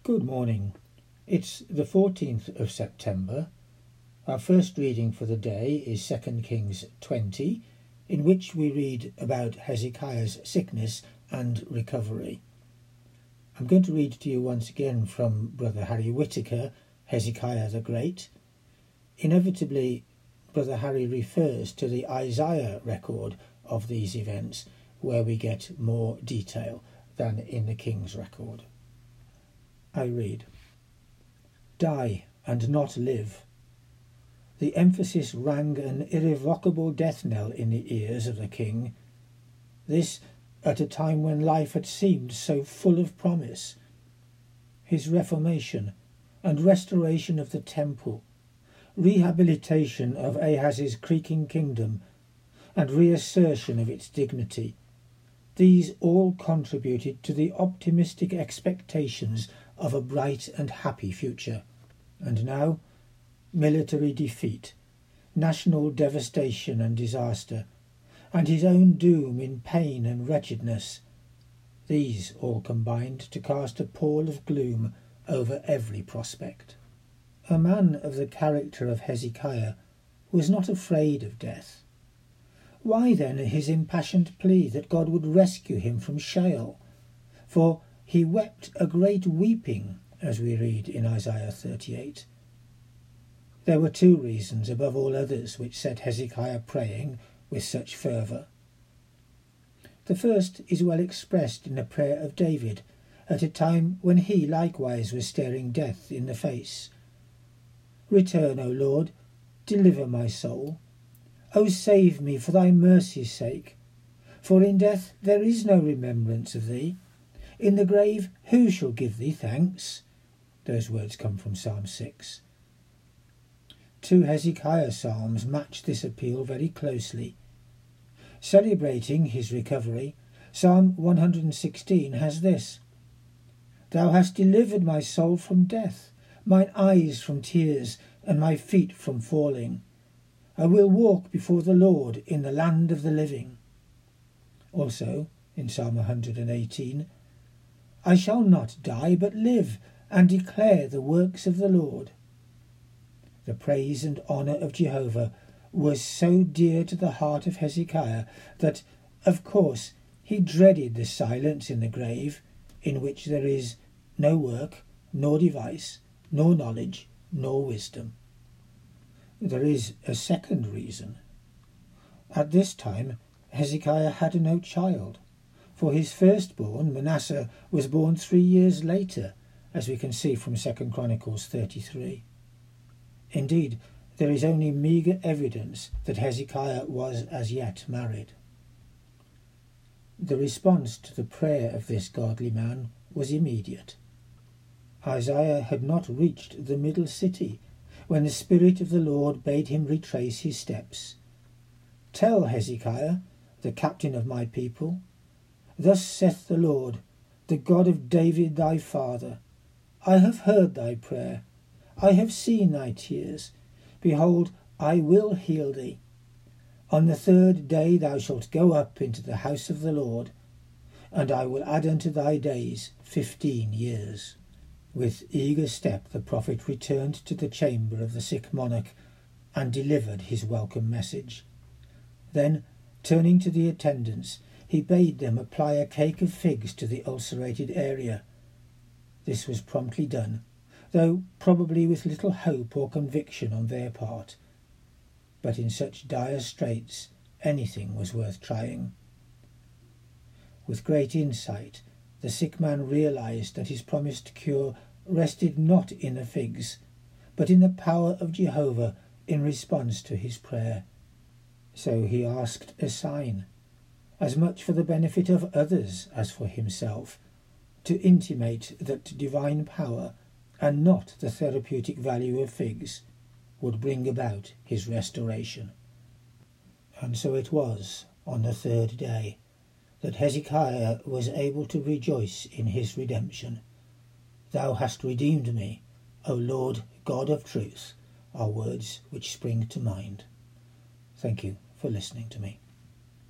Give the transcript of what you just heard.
Good morning. It's the 14th of September. Our first reading for the day is 2 Kings 20, in which we read about Hezekiah's sickness and recovery. I'm going to read to you once again from Brother Harry Whitaker, Hezekiah the Great. Inevitably, Brother Harry refers to the Isaiah record of these events, where we get more detail than in the King's record. I read, "Die and not live." The emphasis rang an irrevocable death knell in the ears of the king. This at a time when life had seemed so full of promise. His reformation and restoration of the temple, rehabilitation of Ahaz's creaking kingdom, and reassertion of its dignity, these all contributed to the optimistic expectations of a bright and happy future. And now, military defeat, national devastation and disaster, and his own doom in pain and wretchedness, these all combined to cast a pall of gloom over every prospect. A man of the character of Hezekiah was not afraid of death. Why then his impassioned plea that God would rescue him from Sheol? For he wept a great weeping, as we read in Isaiah 38. There were two reasons above all others which set Hezekiah praying with such fervour. The first is well expressed in the prayer of David at a time when he likewise was staring death in the face. "Return, O Lord, deliver my soul. O save me for thy mercy's sake. For in death there is no remembrance of thee. In the grave who shall give thee thanks?" Those words come from Psalm 6. Two Hezekiah psalms match this appeal very closely. Celebrating his recovery, Psalm 116 has this: "Thou hast delivered my soul from death, mine eyes from tears, and my feet from falling. I will walk before the Lord in the land of the living." Also, in Psalm 118, "I shall not die, but live, and declare the works of the Lord." The praise and honour of Jehovah was so dear to the heart of Hezekiah that, of course, he dreaded the silence in the grave, in which there is no work, nor device, nor knowledge, nor wisdom. There is a second reason. At this time Hezekiah had no child, for his firstborn, Manasseh, was born 3 years later, as we can see from 2 Chronicles 33. Indeed, there is only meagre evidence that Hezekiah was as yet married. The response to the prayer of this godly man was immediate. Isaiah had not reached the middle city when the Spirit of the Lord bade him retrace his steps. "Tell Hezekiah, the captain of my people, Thus saith the Lord, the God of David thy father, I have heard thy prayer, I have seen thy tears. Behold, I will heal thee. On the 3rd day thou shalt go up into the house of the Lord, and I will add unto thy days 15 years. With eager step the prophet returned to the chamber of the sick monarch and delivered his welcome message. Then, turning to the attendants, he bade them apply a cake of figs to the ulcerated area. This was promptly done, though probably with little hope or conviction on their part. But in such dire straits anything was worth trying. With great insight, the sick man realized that his promised cure rested not in the figs, but in the power of Jehovah in response to his prayer. So he asked a sign, as much for the benefit of others as for himself, to intimate that divine power, and not the therapeutic value of figs, would bring about his restoration. And so it was, on the 3rd day, that Hezekiah was able to rejoice in his redemption. "Thou hast redeemed me, O Lord God of truth," are words which spring to mind. Thank you for listening to me.